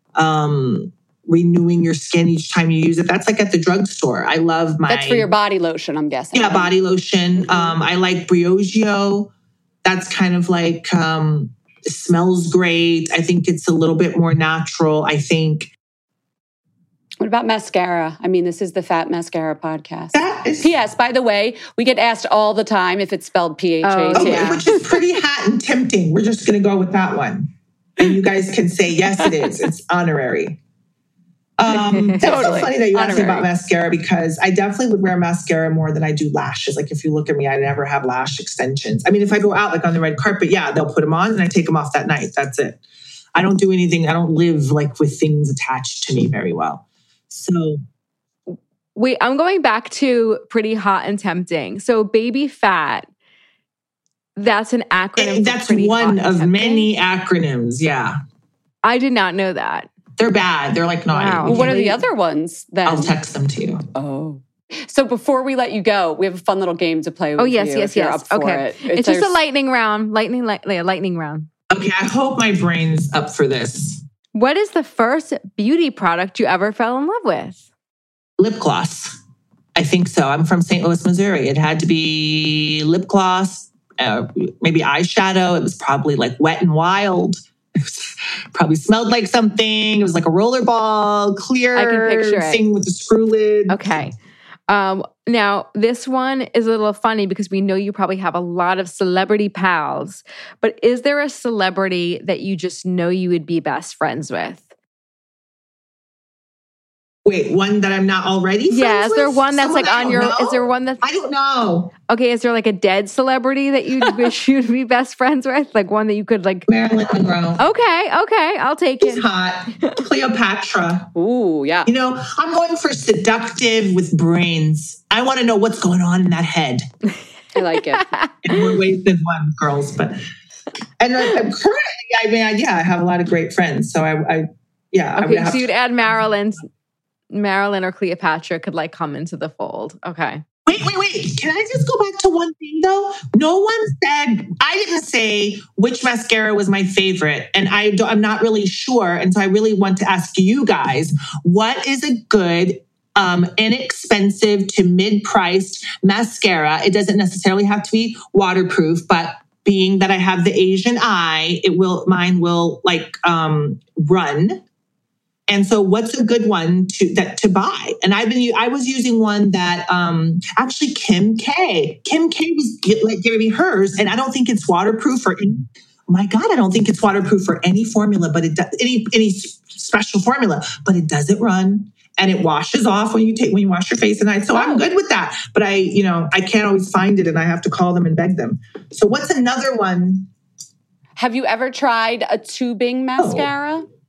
um, renewing your skin each time you use it. That's like at the drugstore. I love my... That's for your body lotion, I'm guessing. Yeah, right? body lotion. Mm-hmm. Um, I like Briogeo. That's kind of like, um, it smells great. I think it's a little bit more natural, I think. What about mascara? I mean, this is the Fat Mascara podcast. That is... P S, by the way, we get asked all the time if it's spelled P H A T. Oh, okay, which is pretty hot and tempting. We're just going to go with that one. And you guys can say, yes, it is. It's honorary. Um, that's totally. So funny that you asked me about mascara, because I definitely would wear mascara more than I do lashes. Like if you look at me, I never have lash extensions. I mean, if I go out like on the red carpet, yeah, they'll put them on and I take them off that night. That's it. I don't do anything. I don't live like with things attached to me very well. So, wait, I'm going back to pretty hot and tempting. So, baby fat, that's an acronym. That's one of many acronyms. Yeah. I did not know that. They're bad. They're like naughty. Wow. Well, what are the other ones then? I'll text them to you. Oh. So before we let you go, we have a fun little game to play with. Oh, yes, you yes, yes. Okay. It. It's, it's just a lightning round. Lightning, li- like a lightning round. Okay, I hope my brain's up for this. What is the first beauty product you ever fell in love with? Lip gloss. I think so. I'm from Saint Louis, Missouri. It had to be lip gloss, uh, maybe eyeshadow. It was probably like Wet n Wild. It was, probably smelled like something. It was like a roller ball, clear I can picture thing it. with the screw lid. Okay. Um, now, this one is a little funny because we know you probably have a lot of celebrity pals, but is there a celebrity that you just know you would be best friends with? Wait, one that I'm not already friends Yeah, is there with? one that's Someone like on your, know? is there one that's... I don't know. Okay, is there like a dead celebrity that you wish you'd be best friends with? Like one that you could like... Marilyn Monroe. Okay, okay, I'll take She's it. hot. Cleopatra. Ooh, yeah. You know, I'm going for seductive with brains. I want to know what's going on in that head. I like it. In more ways than one, girls. But and uh, currently, I mean, yeah, I have a lot of great friends. So I, I Yeah. Okay, so you'd to- add Marilyn, Marilyn or Cleopatra could like come into the fold. Okay. Wait, wait, wait. Can I just go back to one thing though? No one said, I didn't say which mascara was my favorite. And I don't, I'm not really sure. And so I really want to ask you guys, what is a good, um, inexpensive to mid-priced mascara? It doesn't necessarily have to be waterproof, but being that I have the Asian eye, it will, mine will like, um, run. And so what's a good one to that to buy? And I've been, I was using one that um, actually Kim K. Kim K was like giving me hers. And I don't think it's waterproof or any, oh my God, I don't think it's waterproof for any formula, but it does, any, any special formula, but it doesn't run and it washes off when you take, when you wash your face at night. So oh. I'm good with that. But I, you know, I can't always find it and I have to call them and beg them. So what's another one? Have you ever tried a tubing mascara? Oh.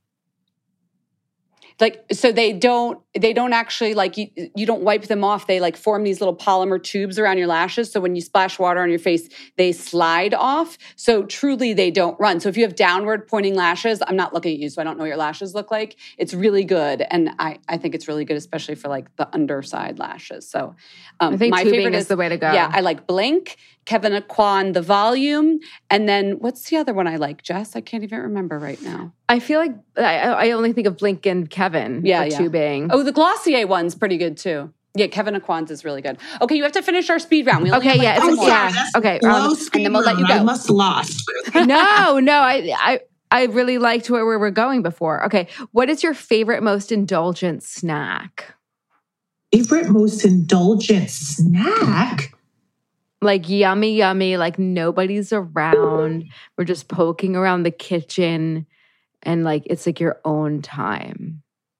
Like, so they don't, they don't actually like, you, you don't wipe them off. They like form these little polymer tubes around your lashes. So when you splash water on your face, they slide off. So truly they don't run. So if you have downward pointing lashes, I'm not looking at you, so I don't know what your lashes look like. It's really good. And I, I think it's really good, especially for like the underside lashes. So um, I think my tubing favorite is, is the way to go. Yeah, I like Blink, Kevyn Aucoin, The Volume. And then what's the other one I like, Jess? I can't even remember right now. I feel like I, I only think of Blink and Kevin yeah, for yeah. tubing. Oh, the Glossier one's pretty good too. Yeah, Kevyn Aucoin's is really good. Okay, you have to finish our speed round. We only okay, have like yeah, yeah. Okay, um, and then we'll let you go. I must have lost. no, no, I, I, I really liked where we were going before. Okay, what is your favorite, most indulgent snack? Favorite, most indulgent snack? Like yummy, yummy. Like nobody's around. We're just poking around the kitchen, and like it's like your own time.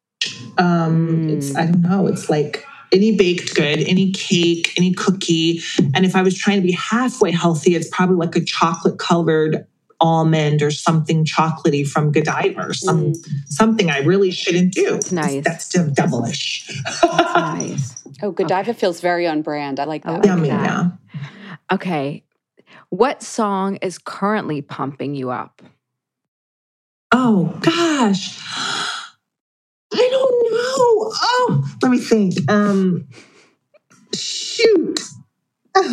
Um, mm. It's, I don't know. It's like any baked good, any cake, any cookie. And if I was trying to be halfway healthy, it's probably like a chocolate colored almond or something chocolatey from Godiva or some, mm. something I really shouldn't do. That's nice. That's still devilish. That's nice. Oh, Godiva okay. feels very on brand. I like that. I like Yummy, that. Yeah. Okay. What song is currently pumping you up? Oh, gosh. I don't know. Oh, let me think. Um, shoot. I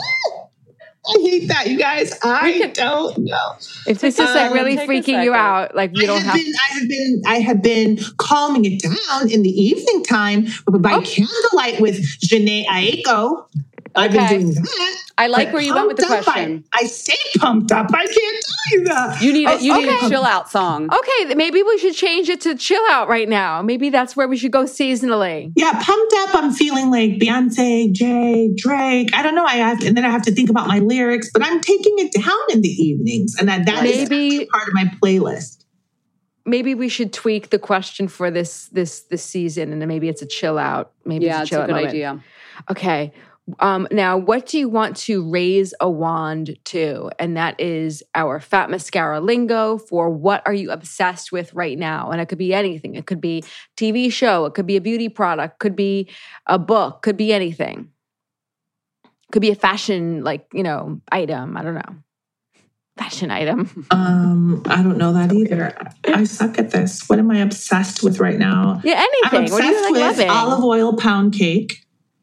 hate that, you guys. I can, don't know. If this is um, like really freaking you out, like you don't have. Been, I have been. I have been calming it down in the evening time by oh. candlelight with Jhené Aiko. I've okay. been doing that. I like where you went with the question. I, I stay pumped up. I can't tell you that. You need a, you okay. need a chill out song. Okay, maybe we should change it to chill out right now. Maybe that's where we should go seasonally. Yeah, pumped up. I'm feeling like Beyonce, Jay, Drake. I don't know. I have, and then I have to think about my lyrics. But I'm taking it down in the evenings, and that that maybe, is part of my playlist. Maybe we should tweak the question for this this this season, and then maybe it's a chill out. Maybe yeah, it's a, chill it's a good moment. idea. Okay. Um, now, what do you want to raise a wand to? And that is our Fat Mascara lingo for what are you obsessed with right now? And it could be anything. It could be T V show. It could be a beauty product. Could be a book. Could be anything. Could be a fashion, like, you know, item. I don't know. Fashion item. Um, I don't know that either. I suck at this. What am I obsessed with right now? Yeah, anything. I'm obsessed what do you like with loving? Olive oil pound cake.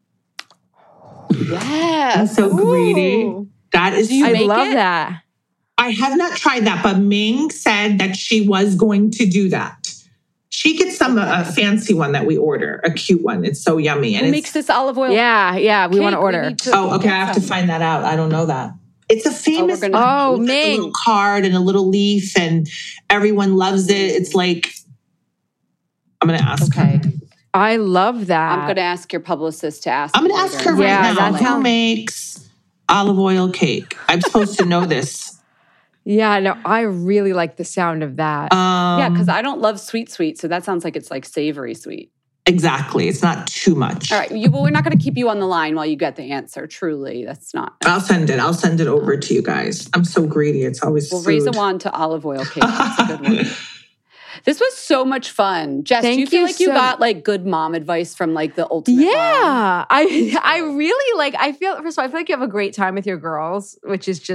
Yes. I'm so greedy. Ooh. That is, I love it? that. I have not tried that, but Ming said that she was going to do that. She gets some okay. a, a fancy one that we order, a cute one. It's so yummy. And Who makes this olive oil? Yeah, yeah, we want to order. To, oh, okay. I have to find that out. I don't know that. It's a famous oh, gonna, oh Ming. Like a little card and a little leaf, and everyone loves it. It's like, I'm going to ask okay. her. I love that. I'm going to ask your publicist to ask. I'm going to ask her right yeah, now. Who how... makes olive oil cake? I'm supposed to know this. Yeah, no, I really like the sound of that. Um, yeah, because I don't love sweet sweet, so that sounds like it's like savory sweet. Exactly. It's not too much. All right. You, well, we're not going to keep you on the line while you get the answer. Truly, that's not. I'll send it. I'll send it over to you guys. I'm so greedy. It's always We'll food. raise a wand to olive oil cake. That's a good one. This was so much fun. Jess, Thank do you feel you like you so got like good mom advice from like the ultimate Yeah. mom? I I really like, I feel, first of all, I feel like you have a great time with your girls, which is just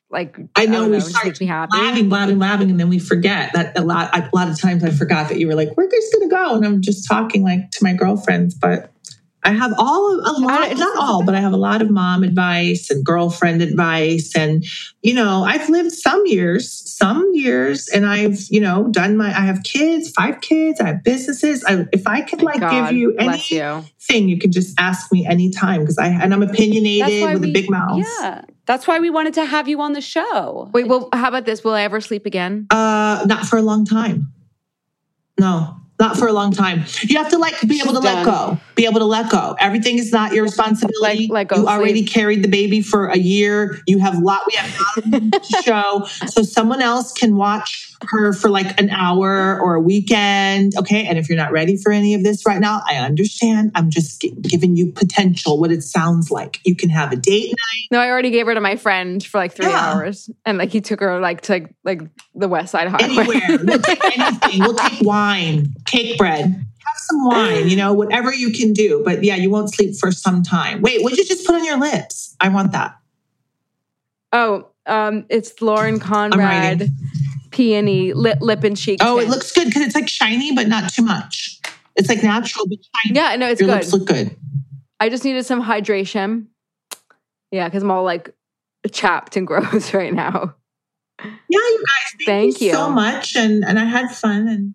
like I know, I don't we know, it just start makes me happy. blabbing, blabbing, blabbing, and then we forget that a lot. A lot of times, I forgot that you were like, "We're just gonna go," and I'm just talking like to my girlfriends. But I have all of a lot, not all, but I have a lot of mom advice and girlfriend advice, and you know, I've lived some years, some years, and I've you know done my. I have kids, five kids. I have businesses. I, if I could like God, give you bless you. anything, you can just ask me anytime because I and I'm opinionated with we, a big mouth. Yeah. That's why we wanted to have you on the show. Wait, well, how about this? Will I ever sleep again? Uh, not for a long time. No, not for a long time. You have to like be She's able to done. let go. Be able to let go. Everything is not your responsibility. Like, let go, you already sleep. carried the baby for a year. You have lot. We have a lot of to show, so someone else can watch her for like an hour or a weekend. Okay, and if you're not ready for any of this right now, I understand. I'm just g- giving you potential. What it sounds like. You can have a date night. No, I already gave her to my friend for like three Yeah. hours, and like he took her like to like, like the West Side Highway. Anywhere. We'll take anything. We'll take wine, cake bread. Have some wine, you know, whatever you can do. But yeah, you won't sleep for some time. Wait, what'd you just put on your lips? I want that. Oh, um, it's Lauren Conrad writing. Peony lip, lip and cheek. Oh, it tint. looks good because it's like shiny, but not too much. It's like natural, but shiny. Yeah, no, it's your good. lips look good. I just needed some hydration. Yeah, because I'm all like chapped and gross right now. Yeah, you guys, thank, Thank you, you. so much. And and I had fun. And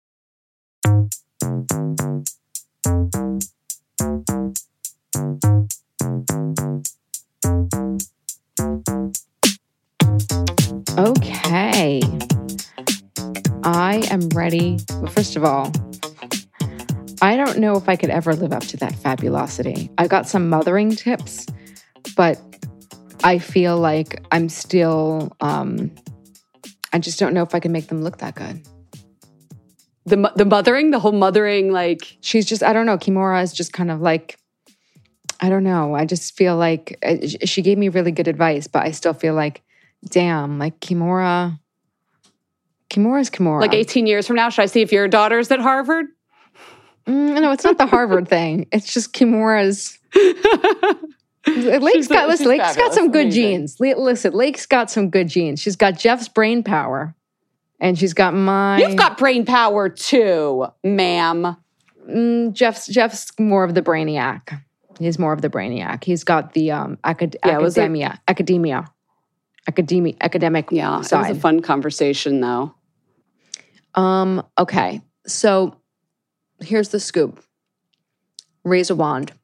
Okay. I am ready. Well, first of all, I don't know if I could ever live up to that fabulosity. I got some mothering tips, but I feel like I'm still, um, I just don't know if I can make them look that good. The mo- the mothering, the whole mothering, like She's just, I don't know, Kimura is just kind of like, I don't know. I just feel like uh, sh- she gave me really good advice, but I still feel like, damn, like Kimura, Kimura's Kimura. like eighteen years from now, should I see if your daughter's at Harvard? Mm, no, it's not the Harvard thing. It's just Kimura's. Lake's She's- got, listen, she's Lake's got fabulous. some good Amazing. genes. Le- Listen, Lake's got some good genes. She's got Jeff's brain power, and she's got my. You've got brain power too, ma'am. Mm, Jeff's Jeff's more of the brainiac. He's more of the brainiac. He's got the um acad- Yeah, was it- academia, academia, academia, academic Yeah, it side. was a fun conversation though. Um, okay. So here's the scoop. Raise a wand.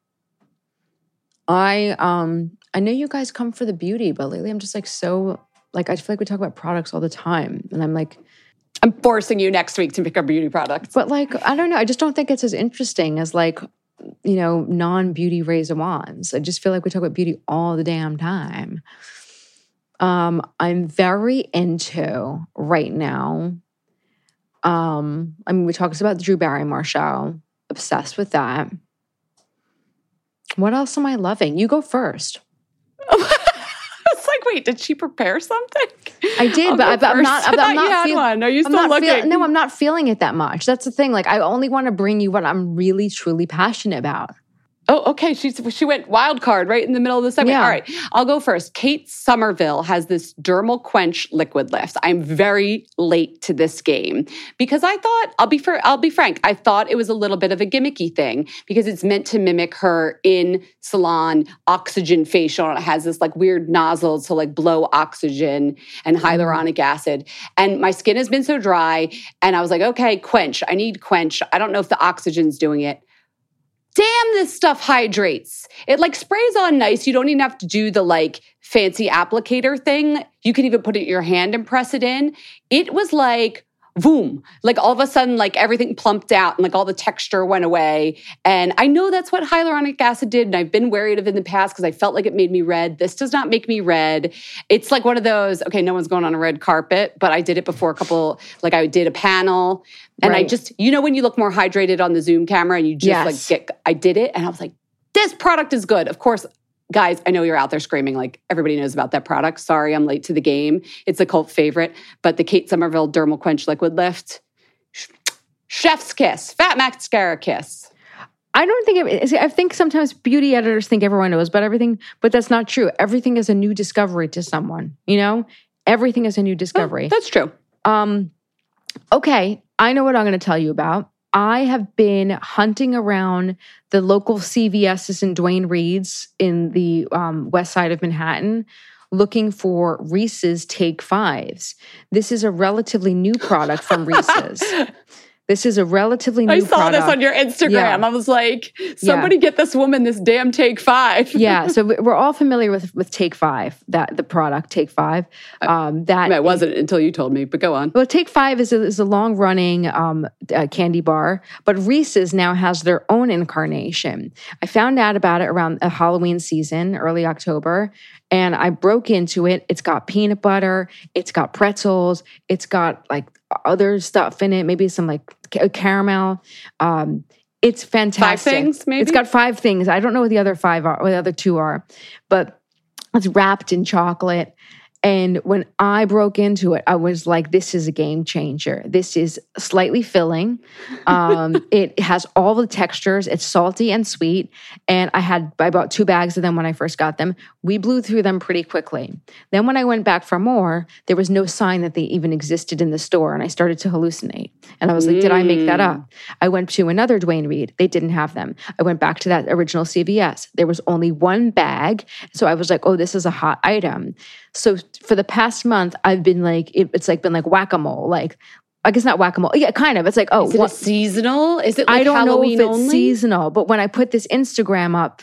I um I know you guys come for the beauty, but lately I'm just like so like I feel like we talk about products all the time. And I'm like, I'm forcing you next week to pick up beauty products. but like, I don't know, I just don't think it's as interesting as like, you know, non-beauty raise a wands. I just feel like we talk about beauty all the damn time. Um, I'm very into right now. Um, I mean, we talked about the Drew Barrymore show. Obsessed with that. What else am I loving? You go first. It's like, wait, did she prepare something? I did, I'll but go I, I'm first. not. I I'm, thought I'm not you had feel- one. Are you I'm still not feel- looking? no, I'm not feeling it that much. That's the thing. Like, I only want to bring you what I'm really, truly passionate about. Oh, okay. She she went wild card right in the middle of the segment. Yeah. All right, I'll go first. Kate Somerville has this Dermal Quench liquid lift. I'm very late to this game because I thought I'll be for I'll be frank. I thought it was a little bit of a gimmicky thing because it's meant to mimic her in salon oxygen facial. And it has this like weird nozzle to like blow oxygen and hyaluronic acid. And my skin has been so dry, and I was like, okay, quench. I need quench. I don't know if the oxygen's doing it. Damn, this stuff hydrates. It like sprays on nice. You don't even have to do the like fancy applicator thing. You can even put it in your hand and press it in. It was like, boom. Like all of a sudden, like everything plumped out and like all the texture went away. And I know that's what hyaluronic acid did. And I've been wary of it in the past because I felt like it made me red. This does not make me red. It's like one of those, okay, no one's going on a red carpet, but I did it before a couple, like I did a panel. And I Right. just, you know, when you look more hydrated on the Zoom camera and you just Yes. like get, I did it and I was like, this product is good. Of course, guys, I know you're out there screaming like everybody knows about that product. Sorry, I'm late to the game. It's a cult favorite. But the Kate Somerville Dermal Quench Liquid Lift, chef's kiss, fat mascara kiss. I don't think it, I think sometimes beauty editors think everyone knows about everything, but that's not true. Everything is a new discovery to someone, you know? Everything is a new discovery. Oh, that's true. Um, okay, I know what I'm going to tell you about. I have been hunting around the local C V S's and Duane Reade's in the um, west side of Manhattan, looking for Reese's Take Fives. This is a relatively new product from Reese's. This is a relatively new I saw product. this on your Instagram. Yeah. I was like, somebody yeah. get this woman this damn Take Five. Yeah, so we're all familiar with with Take Five, that the product Take Five. Um, that I, mean, I wasn't until you told me, but go on. Well, Take Five is a, is a long running um, uh, candy bar, but Reese's now has their own incarnation. I found out about it around the Halloween season, early October, and I broke into it. It's got peanut butter, it's got pretzels, it's got like other stuff in it, maybe some like caramel. Um, it's fantastic. Five things, maybe? It's got five things. I don't know what the other five are, what the other two are, but it's wrapped in chocolate. And when I broke into it, I was like, this is a game changer. This is slightly filling. Um, it has all the textures. It's salty and sweet. And I had, I bought two bags of them when I first got them. We blew through them pretty quickly. Then when I went back for more, there was no sign that they even existed in the store. And I started to hallucinate. And I was like, mm. did I make that up? I went to another Duane Reade. They didn't have them. I went back to that original C V S. There was only one bag. So I was like, oh, this is a hot item. So for the past month, I've been like, it, it's like been like whack-a-mole. Like, I guess not whack-a-mole. Yeah, kind of. It's like, oh. Is it what, a seasonal? Is it like I don't Halloween know if it's only? seasonal, but when I put this Instagram up,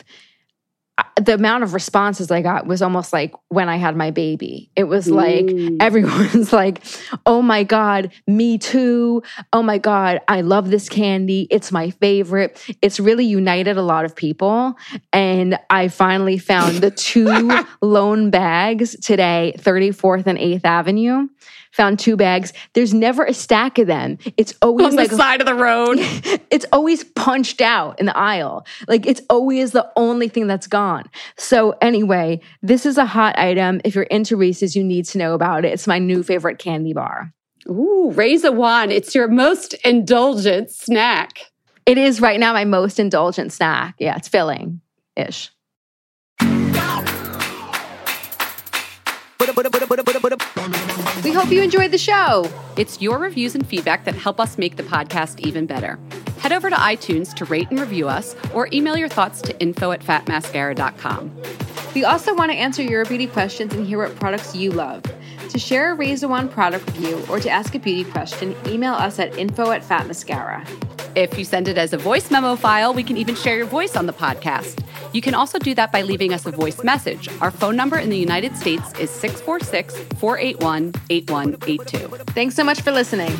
the amount of responses I got was almost like when I had my baby. It was like, mm. everyone's like, oh my God, me too. Oh my God, I love this candy. It's my favorite. It's really united a lot of people. And I finally found the two lone bags today, thirty-fourth and eighth Avenue. Found two bags. There's never a stack of them. It's always on like the side of the road. It's always punched out in the aisle. Like it's always the only thing that's gone. So anyway, this is a hot item. If you're into Reese's, you need to know about it. It's my new favorite candy bar. Ooh, raise a wand. It's your most indulgent snack. It is right now my most indulgent snack. Yeah, it's filling-ish. We hope you enjoyed the show. It's your reviews and feedback that help us make the podcast even better. Head over to iTunes to rate and review us, or email your thoughts to info at fat mascara dot com. We also want to answer your beauty questions and hear what products you love. To share a Raise a Wand product review or to ask a beauty question, email us at info at fat mascara. If you send it as a voice memo file, we can even share your voice on the podcast. You can also do that by leaving us a voice message. Our phone number in the United States is six four six, four eight one, eight one eight two. Thanks so much for listening.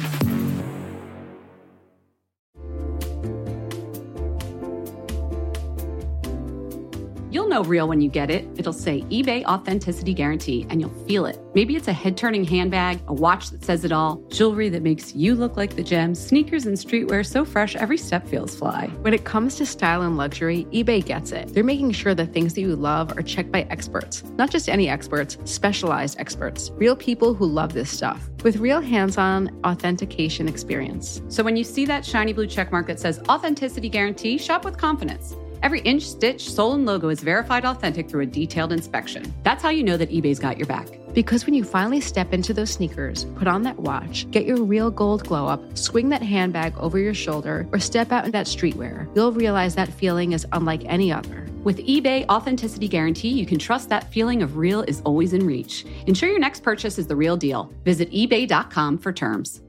You'll know real when you get it. It'll say eBay Authenticity Guarantee, and you'll feel it. Maybe it's a head-turning handbag, a watch that says it all, jewelry that makes you look like the gems, sneakers and streetwear so fresh every step feels fly. When it comes to style and luxury, eBay gets it. They're making sure the things that you love are checked by experts. Not just any experts, specialized experts. Real people who love this stuff. With real hands-on authentication experience. So when you see that shiny blue checkmark that says Authenticity Guarantee, shop with confidence. Every inch, stitch, sole, and logo is verified authentic through a detailed inspection. That's how you know that eBay's got your back. Because when you finally step into those sneakers, put on that watch, get your real gold glow up, swing that handbag over your shoulder, or step out in that streetwear, you'll realize that feeling is unlike any other. With eBay Authenticity Guarantee, you can trust that feeling of real is always in reach. Ensure your next purchase is the real deal. Visit ebay dot com for terms.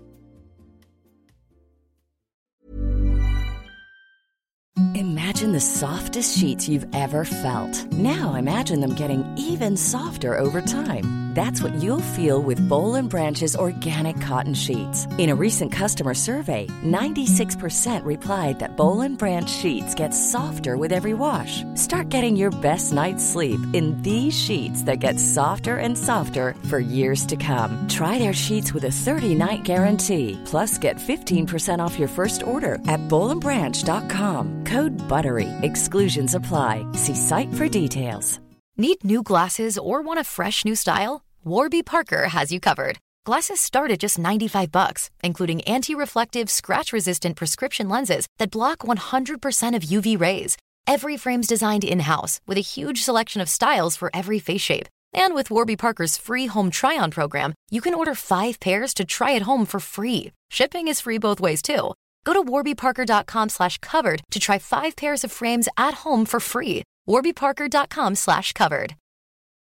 Imagine the softest sheets you've ever felt. Now imagine them getting even softer over time. That's what you'll feel with Boll and Branch's organic cotton sheets. In a recent customer survey, ninety-six percent replied that Boll and Branch sheets get softer with every wash. Start getting your best night's sleep in these sheets that get softer and softer for years to come. Try their sheets with a thirty-night guarantee. Plus, get fifteen percent off your first order at boll and branch dot com. Code BUTTERY. Exclusions apply. See site for details. Need new glasses or want a fresh new style? Warby Parker has you covered. Glasses start at just ninety-five bucks, including anti-reflective, scratch-resistant prescription lenses that block one hundred percent of U V rays. Every frame's designed in-house with a huge selection of styles for every face shape. And with Warby Parker's free home try-on program, you can order five pairs to try at home for free. Shipping is free both ways, too. Go to warbyparker.com slash covered to try five pairs of frames at home for free. warbyparker.com slash covered.